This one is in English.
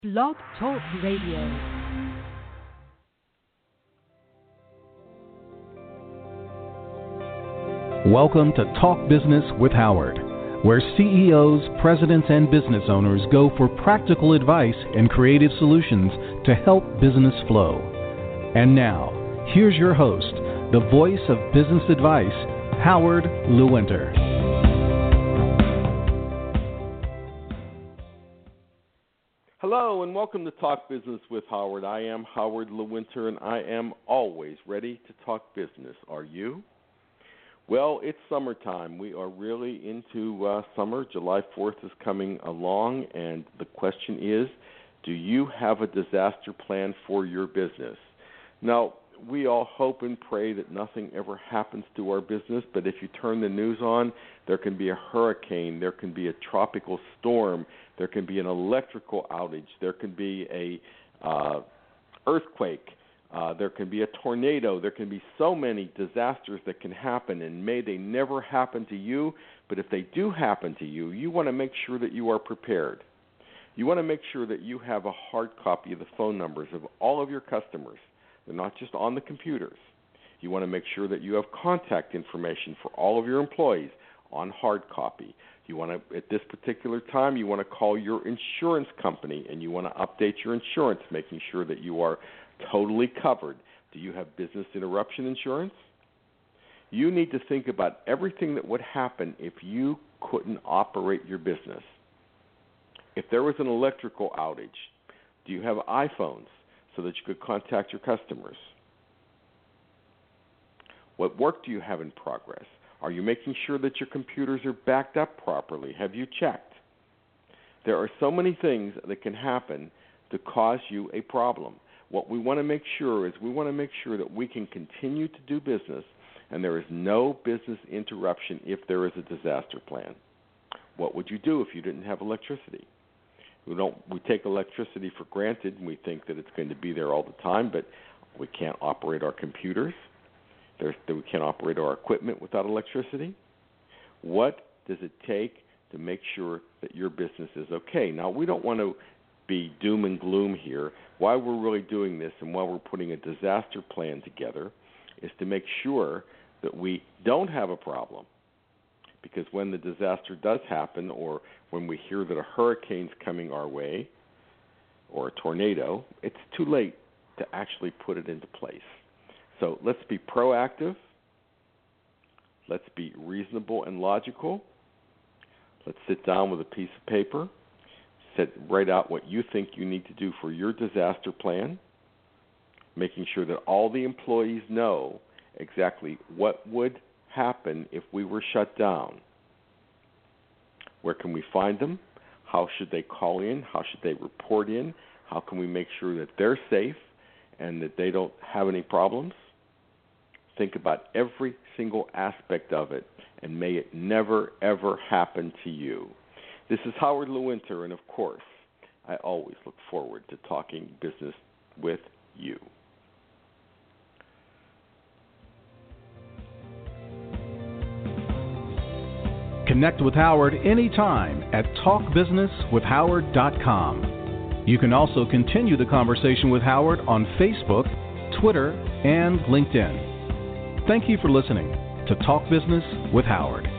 Blog Talk Radio. Welcome to Talk Business with Howard, where CEOs, presidents, and business owners go for practical advice and creative solutions to help business flow. And now, here's your host, the voice of business advice, Howard Lewinter. Hello and welcome to Talk Business with Howard. I am Howard Lewinter and I am always ready to talk business. Are you? Well, it's summertime. We are really into summer. July 4th is coming along, and the question is, do you have a disaster plan for your business? Now, we all hope and pray that nothing ever happens to our business, but if you turn the news on, there can be a hurricane, there can be a tropical storm, there can be an electrical outage, there can be a earthquake, there can be a tornado, there can be so many disasters that can happen, and may they never happen to you, but if they do happen to you, you want to make sure that you are prepared. You want to make sure that you have a hard copy of the phone numbers of all of your customers. They're not just on the computers. You want to make sure that you have contact information for all of your employees on hard copy. You want to, at this particular time, you want to call your insurance company and you want to update your insurance, making sure that you are totally covered. Do you have business interruption insurance? You need to think about everything that would happen if you couldn't operate your business. If there was an electrical outage, do you have iPhones so that you could contact your customers? What work do you have in progress? Are you making sure that your computers are backed up properly? Have you checked? There are so many things that can happen to cause you a problem. What we want to make sure is we want to make sure that we can continue to do business and there is no business interruption if there is a disaster plan. What would you do if you didn't have electricity? We take electricity for granted and we think that it's going to be there all the time, but we can't operate our computers. We can't operate our equipment without electricity. What does it take to make sure that your business is okay? Now, we don't want to be doom and gloom here. Why we're really doing this and why we're putting a disaster plan together is to make sure that we don't have a problem. Because when the disaster does happen, or when we hear that a hurricane's coming our way, or a tornado, it's too late to actually put it into place. So let's be proactive. Let's be reasonable and logical. Let's sit down with a piece of paper, write out what you think you need to do for your disaster plan, making sure that all the employees know exactly what would happen if we were shut down. Where can we find them? How should they call in? How should they report in? How can we make sure that they're safe and that they don't have any problems? Think about every single aspect of it, and may it never, ever happen to you. This is Howard Lewinter, and of course, I always look forward to talking business with you. Connect with Howard anytime at talkbusinesswithhoward.com. You can also continue the conversation with Howard on Facebook, Twitter, and LinkedIn. Thank you for listening to Talk Business with Howard.